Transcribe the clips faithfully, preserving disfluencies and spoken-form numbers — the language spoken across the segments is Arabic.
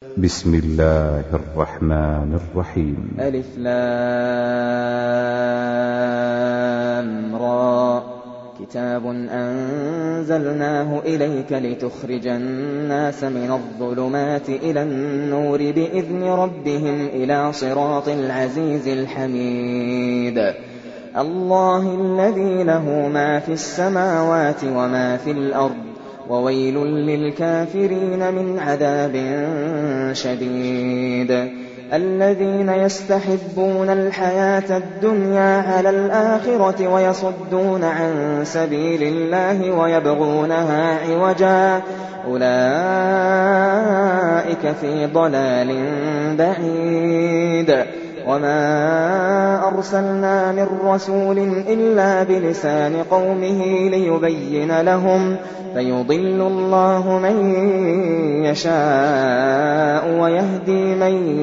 بسم الله الرحمن الرحيم. ألف لام را كتاب أنزلناه إليك لتخرج الناس من الظلمات إلى النور بإذن ربهم إلى صراط العزيز الحميد الله الذي له ما في السماوات وما في الأرض وويل للكافرين من عذاب شديد الذين يستحبون الحياة الدنيا على الآخرة ويصدون عن سبيل الله ويبغونها عوجا أولئك في ضلال بعيد وما أرسلنا من رسول إلا بلسان قومه ليبين لهم فيضل الله من يشاء ويهدي من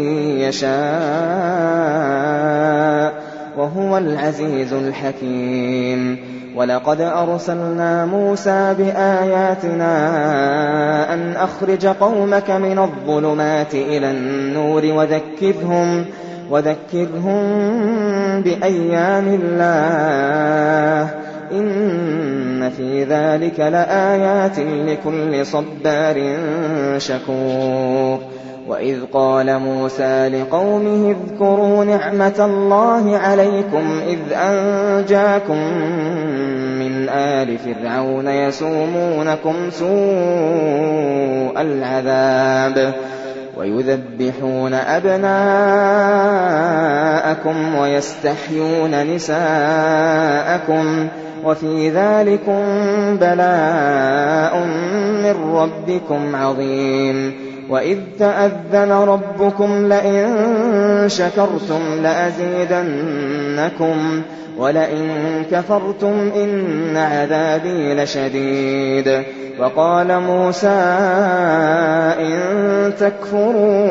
يشاء وهو العزيز الحكيم ولقد أرسلنا موسى بآياتنا أن أخرج قومك من الظلمات إلى النور وذكرهم وذكرهم بأيام الله إن في ذلك لآيات لكل صبار شكور وإذ قال موسى لقومه اذكروا نعمة الله عليكم إذ أنجاكم من آل فرعون يسومونكم سوء العذاب ويذبحون أبناءكم ويستحيون نساءكم وفي ذلكم بلاء من ربكم عظيم وإذ تأذن ربكم لئن شكرتم لأزيدنكم ولئن كفرتم إن عذابي لشديد وقال موسى إن تكفروا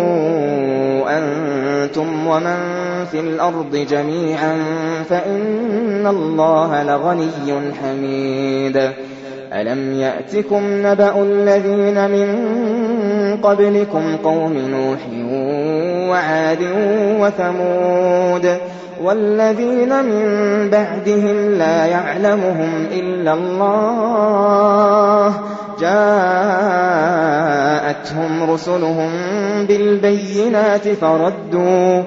أنتم ومن في الأرض جميعا فإن الله لغني حميد ألم يأتكم نبأ الذين من قبلكم قوم نوح وعاد وثمود والذين من بعدهم لا يعلمهم إلا الله جاءتهم رسلهم بالبينات فردوا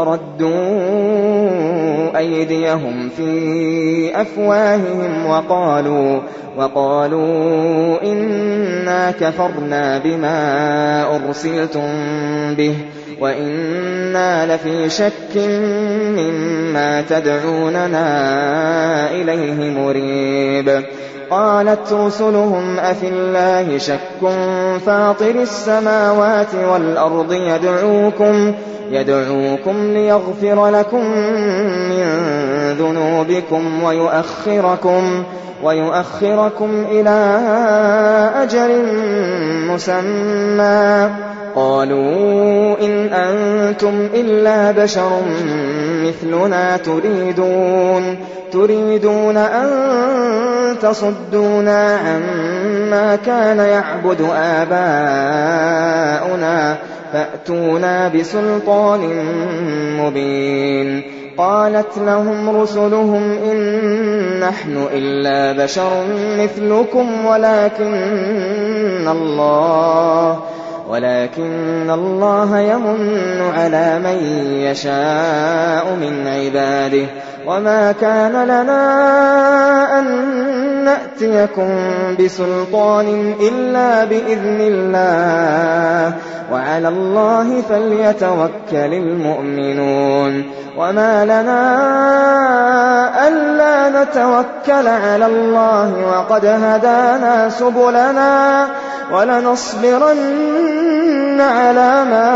فردوا أيديهم في أفواههم وقالوا وقالوا إنا كفرنا بما أرسلتم به وإنا لفي شك مما تدعوننا إليه مريب قالت رسلهم أفي الله شك فاطر السماوات والأرض يدعوكم يدعوكم ليغفر لكم من ذنوبكم ويؤخركم ويؤخركم إلى أجل مسمى قالوا إن أنتم إلا بشر مثلنا تريدون تريدون أن تصدونا عما كان يعبد آباؤنا فأتونا بسلطان مبين قالت لهم رسلهم إن نحن إلا بشر مثلكم ولكن الله ولكن الله يمن على من يشاء من عباده وما كان لنا أن نأتيكم بسلطان إلا بإذن الله وعلى الله فليتوكل المؤمنون وما لنا ألا نتوكل على الله وقد هدانا سبلنا ولنصبرن على ما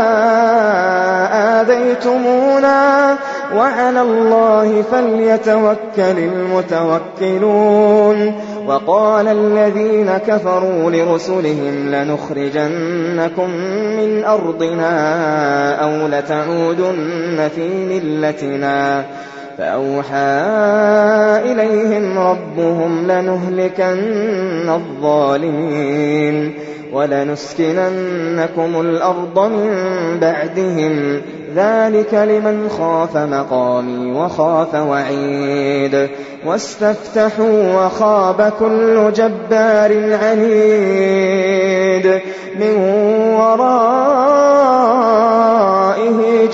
آذيتمونا وعلى الله فليتوكل المتوكلون وقال الذين كفروا لرسلهم لنخرجنكم من أرضنا أو لتعودن في ملتنا فأوحى إليهم ربهم لنهلكن الظالمين وَلَنُسْكِنَنَّكُمُ الْأَرْضَ مِن بَعْدِهِمْ ۚ ذَٰلِكَ لِمَنْ خَافَ مَقَامِي وَخَافَ وَعِيدِ وَاسْتَفْتَحُوا وَخَابَ كُلُّ جَبَّارٍ عَنِيدٍ مِّن وَرَائِهِ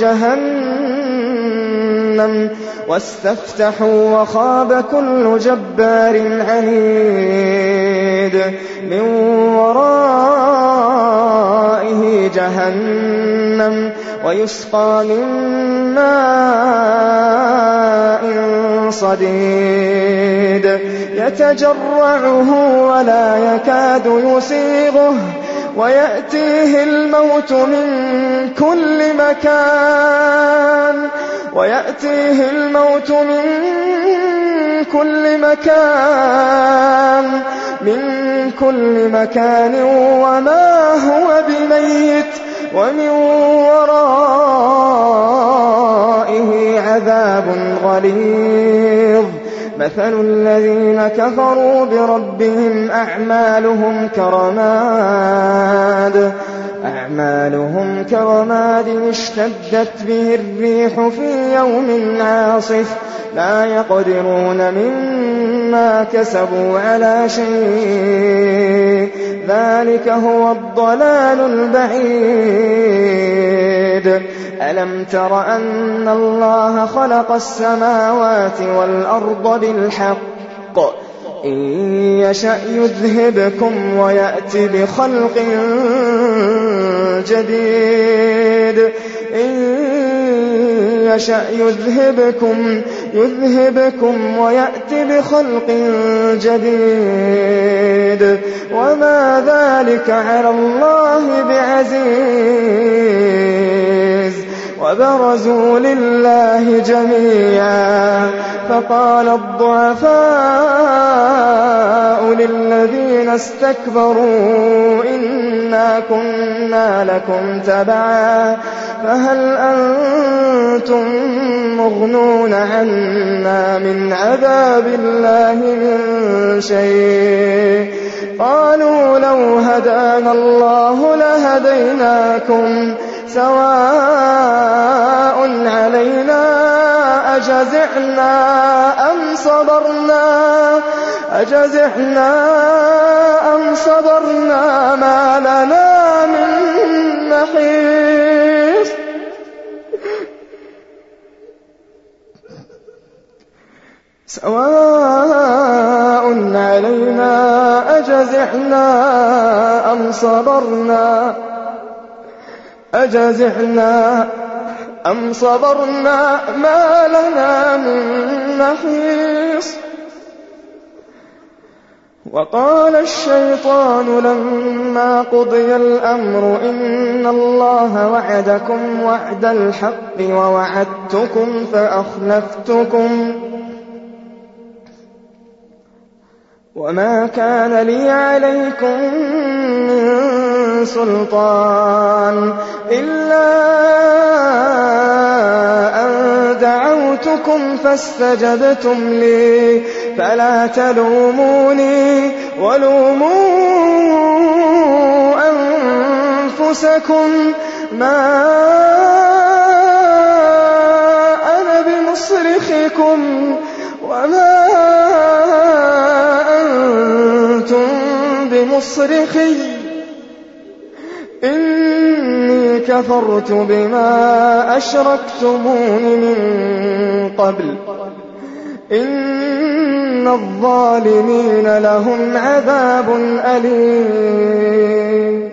جَهَنَّمُ وَاسْتَفْتَحُوا وَخَابَ كُلُّ جَبَّارٍ عَنِيدٍ مِّن وَرَائِهِ جَهَنَّمُ وَيُسْقَىٰ مِن مَّاءٍ صَدِيدٍ يَتَجَرَّعُهُ وَلَا يَكَادُ يُسِيغُهُ وَيَأْتِيهِ الْمَوْتُ مِن كُلِّ مَكَانٍ وَيَأْتِيهِ الْمَوْتُ مِن كُلِّ مَكَانٍ مِن كُلِّ مَكَانٍ وَمَا هُوَ بِمَيِّتٍ وَمِن وَرَائِهِ عَذَابٌ غَلِيظٌ مَثَلُ الَّذِينَ كَفَرُوا بِرَبِّهِمْ أَعْمَالُهُمْ كَرَمَادٍ أعمالهم كرماد اشتدت به الريح في يوم عاصف لا يقدرون مما كسبوا على شيء ذلك هو الضلال البعيد ألم تر أن الله خلق السماوات والأرض بالحق إن يشأ يذهبكم ويأتي بخلق جديد إن يشأ يذهبكم يذهبكم ويأتي بخلق جديد وما ذلك على الله بعزيز وبرزوا لله جميعا فقال الضعفاء للذين استكبروا إنا كنا لكم تبعا فهل أنتم مغنون عنا من عذاب الله من شيء قالوا لو هدانا الله لهديناكم سواء علينا أجزعنا أم صبرنا أجزعنا أم صبرنا ما لنا من محيص سواء علينا أجزعنا أم صبرنا أجزعنا أم صبرنا ما لنا من محيص وقال الشيطان لما قضي الأمر إن الله وعدكم وعد الحق ووعدتكم فأخلفتكم وما كان لي عليكم من سلطان إلا أن دعوتكم فاستجبتم لي فلا تلوموني ولوموا أنفسكم ما أنا بمصرخكم وما أنتم بمصرخي إني كفرت بما أشركتمون من قبل إن الظالمين لهم عذاب أليم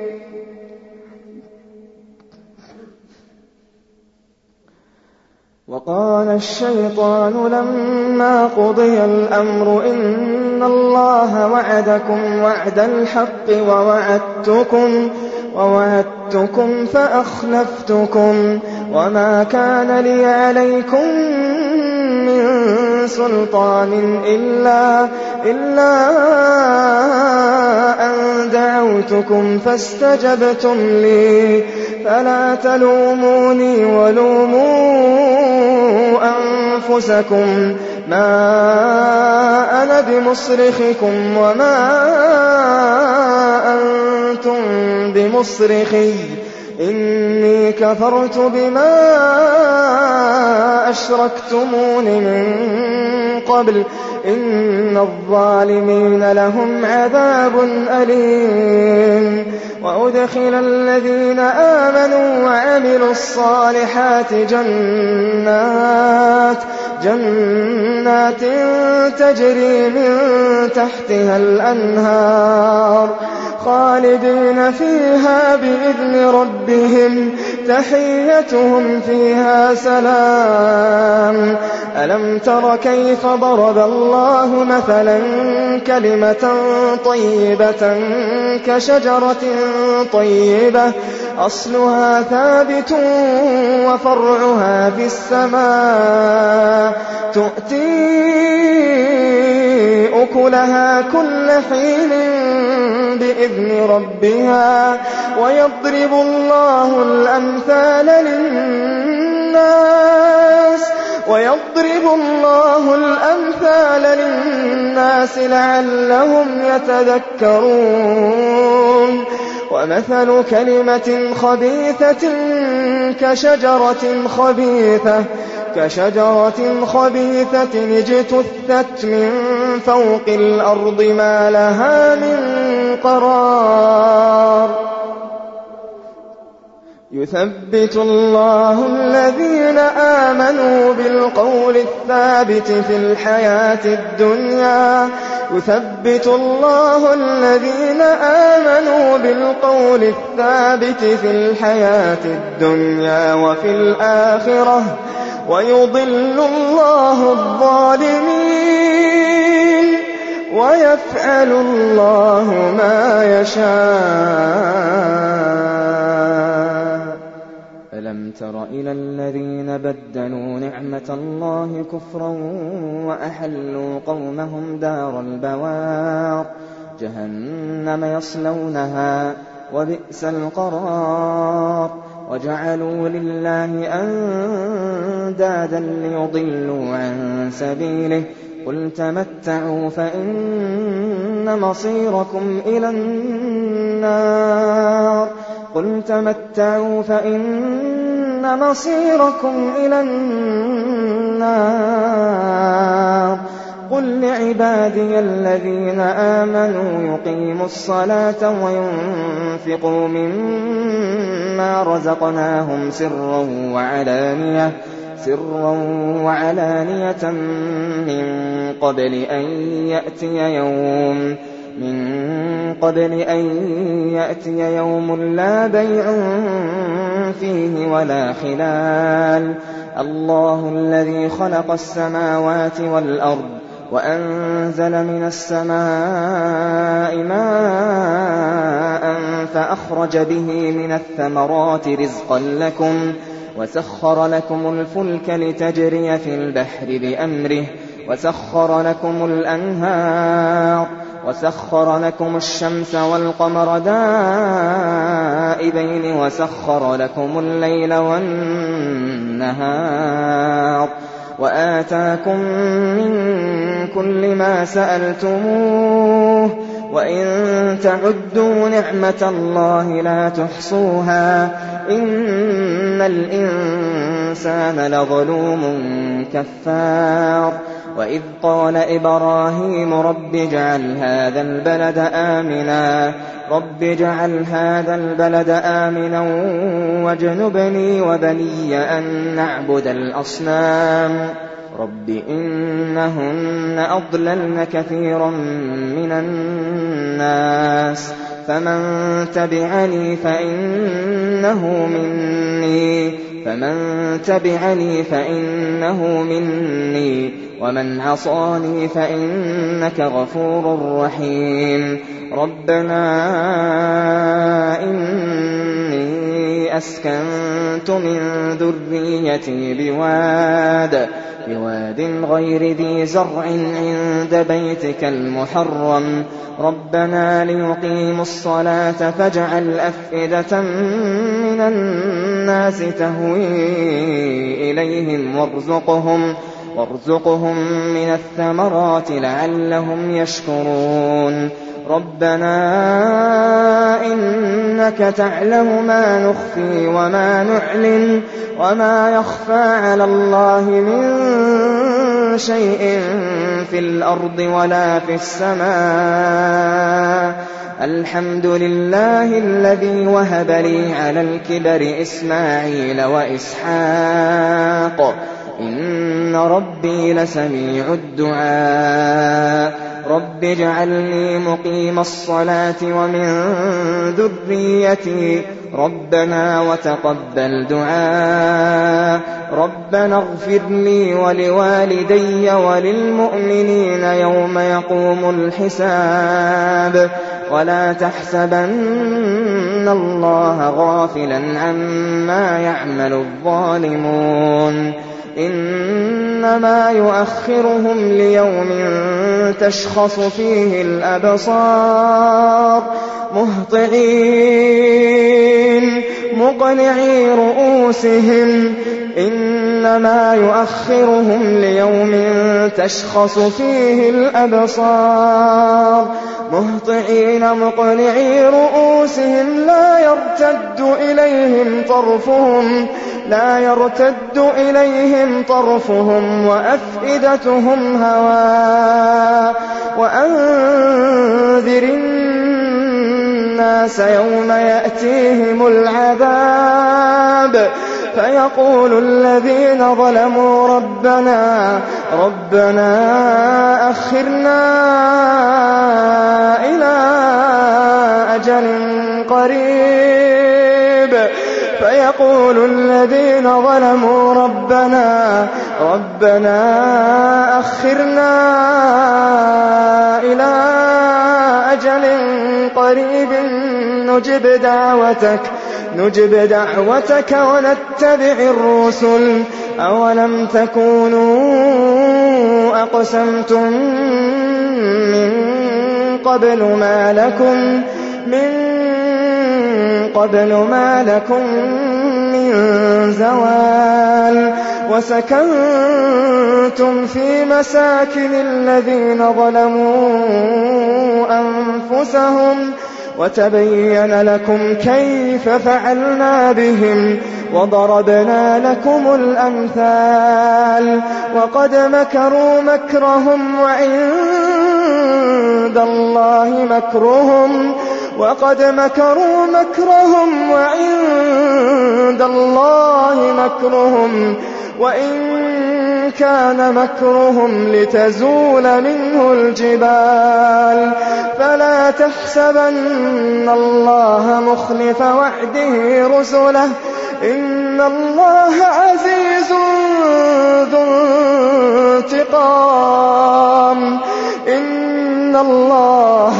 وقال الشيطان لما قضي الأمر إن الله وعدكم وعد الحق ووعدتكم ووعدتكم فأخلفتكم وما كان لي عليكم من سلطان إلا, إلا أن دعوتكم فاستجبتم لي فلا تلوموني ولوموا أنفسكم ما أنا بمصرخكم وما أنتم أنتم بمصرخي إني كفرت بما أشركتمون من قبل إن الظالمين لهم عذاب أليم وأدخل الذين آمنوا وعملوا الصالحات جنات جنات تجري من تحتها الأنهار خالدين فيها بإذن ربهم تحيتهم فيها سلام ألم تر كيف ضرب الله مثلا كلمة طيبة كشجرة طيبة أصلها ثابت وفرعها في السماء تؤتي أكلها كل حين بإذن ربها ويضرب الله الأمثال للناس ويضرب الله الأمثال للناس لعلهم يتذكرون ومثل كلمة خبيثة كشجرة خبيثة كشجرة خبيثة اجتثت من فوق الأرض ما لها من قرار يثبت الله الذين آمنوا بالقول الثابت في الحياة الدنيا يثبت الله الذين آمنوا بالقول الثابت في الحياة الدنيا وفي الآخرة ويضل الله الظالمين ويفعل الله ما يشاء ألم تر إلى الذين بدلوا نعمة الله كفرا وأحلوا قومهم دار البوار جهنم يصلونها وبئس القرار وجعلوا لله أندادا ليضلوا عن سبيله قل تمتعوا فإن مصيركم إلى النار قل تمتعوا فإن مصيركم إلى النار قل لعبادي الذين آمنوا يقيموا الصلاة وينفقوا مما رزقناهم سرا وعلانية سرا وعلانية من قبل أن يأتي يوم من قبل أن يأتي يوم لا بيع فيه ولا خلال الله الذي خلق السماوات والأرض وأنزل من السماء ماء فأخرج به من الثمرات رزقا لكم وسخر لكم الفلك لتجري في البحر بأمره وسخر لكم الأنهار وسخر لكم الشمس والقمر دائبين وسخر لكم الليل والنهار وآتاكم من كل ما سألتموه وإن تعدوا نعمة الله لا تحصوها إن الإنسان لظلوم كفار وإذ قال إبراهيم رب اجعل هذا البلد آمنا رب اجعل هذا البلد آمنا واجنبني وبني أن نعبد الأصنام رب إنهن أضللن كثيرا من الناس فمن تبعني فإنه مني فمن تبعني فإنه مني ومن عصاني فإنك غفور رحيم ربنا إني أسكنت من ذريتي بواد بواد غير ذي زرع عند بيتك المحرم ربنا ليقيموا الصلاة فاجعل أفئدة من الناس تهوي إليهم وارزقهم وارزقهم من الثمرات لعلهم يشكرون ربنا إنك تعلم ما نخفي وما نعلن وما يخفى على الله من شيء في الأرض ولا في السماء الحمد لله الذي وهب لي على الكبر إسماعيل وإسحاق إن ربي لسميع الدعاء رب اجعلني مقيم الصلاة ومن ذريتي ربنا وتقبل دعاء ربنا اغفر لي ولوالدي وللمؤمنين يوم يقوم الحساب ولا تحسبن الله غافلا عما يعمل الظالمون إنما يؤخرهم ليوم تشخص فيه الأبصار مهطعين مقنعي رؤوسهم إنما يؤخرهم ليوم تشخص فيه الأبصار مهطعين مقنعي رؤوسهم لا يرتد إليهم طرفهم لا يرتد إليهم طرفهم وأفئدتهم هواء وأنذر الناس يوم يأتيهم العذاب فيقول الذين ظلموا ربنا ربنا أخرنا إلى أجل قريب فيقول الذين ظلموا ربنا ربنا أخرنا إلى أجل قريب نجب دعوتك نجب دعوتك ونتبع الرسل أولم تكونوا أقسمتم من قبل ما لكم من قبل ما لكم من زوال وسكنتم في مساكن الذين ظلموا أنفسهم وتبين لكم كيف فعلنا بهم وضربنا لكم الأمثال وقد مكروا مكرهم وعند الله مكرهم وقد مكروا مكرهم وعند الله مكرهم وإن كان مكرهم لتزول منه الجبال فلا تحسبن الله مخلف وعده رسله إن الله عزيز ذو انتقام إن الله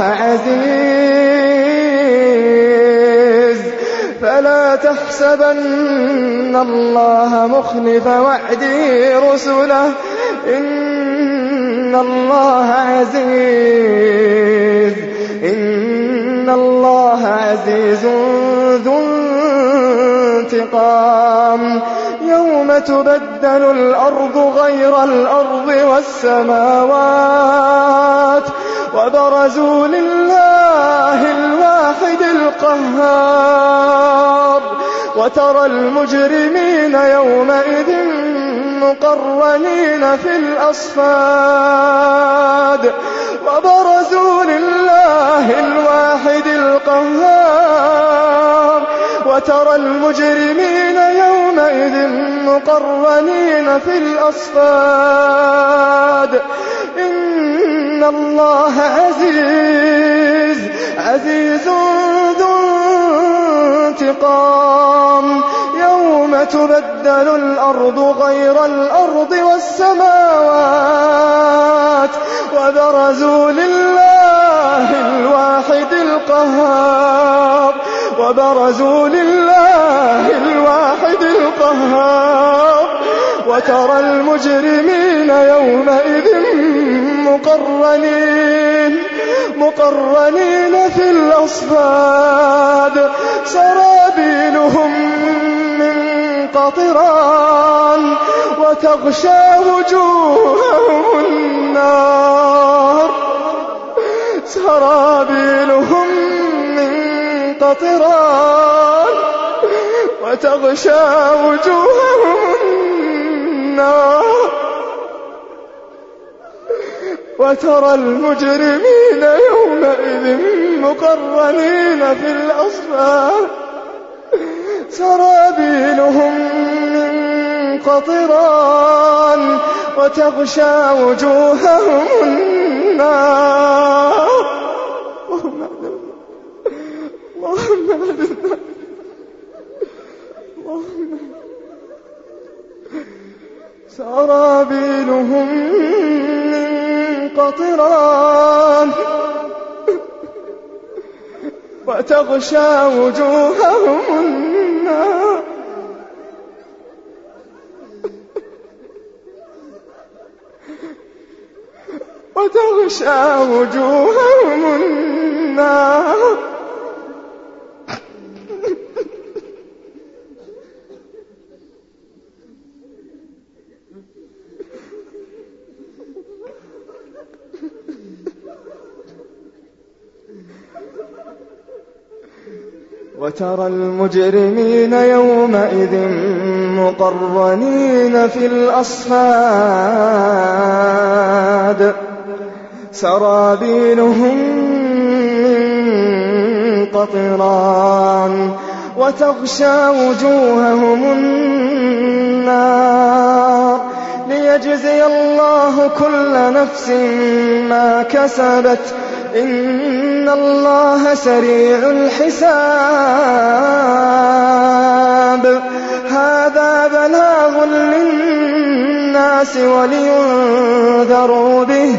عزيز فلا تحسبن الله مخلف وعده رسله إن الله عزيز إن الله عزيز ذو انتقام يوم تبدل الأرض غير الأرض والسماوات وبرزوا لله الواحد القهار وترى المجرمين يومئذ مقرنين في الأصفاد وبرزوا لله الواحد القهار وترى المجرمين يومئذ مقرنين في الأصفاد إن الله عزيز عزيز ذو انتقام يوم تبدل الأرض غير الأرض والسماوات وبرزوا لله الواحد القهار وبرزوا لله الواحد القهار وترى المجرمين يومئذ مقرنين مقرنين في الأصفاد سرابيلهم من قطران وتغشى وجوههم النار سرابيلهم من قطران وتغشى وجوههم النار وترى المجرمين يومئذ مقرنين في الأصفاد سرابيلهم من قطران وتغشى وجوههم النار. اللهم اللهم اللهم سرابيلهم من قطران وتغشى وجوههم النار وتغشى وجوههم النار. وترى المجرمين يومئذ مقرنين في الأصفاد سرابيلهم من قطران وتغشى وجوههم النار ليجزي الله كل نفس ما كسبت إن الله سريع الحساب. هذا بلاغ للناس ولينذروا به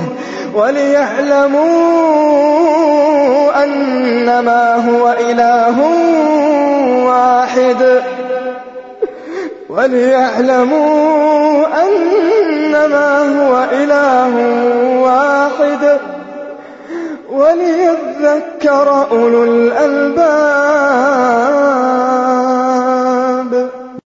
وليعلموا أنما هو إله واحد وليعلموا أنما هو إله واحد وليذكر أولو الألباب.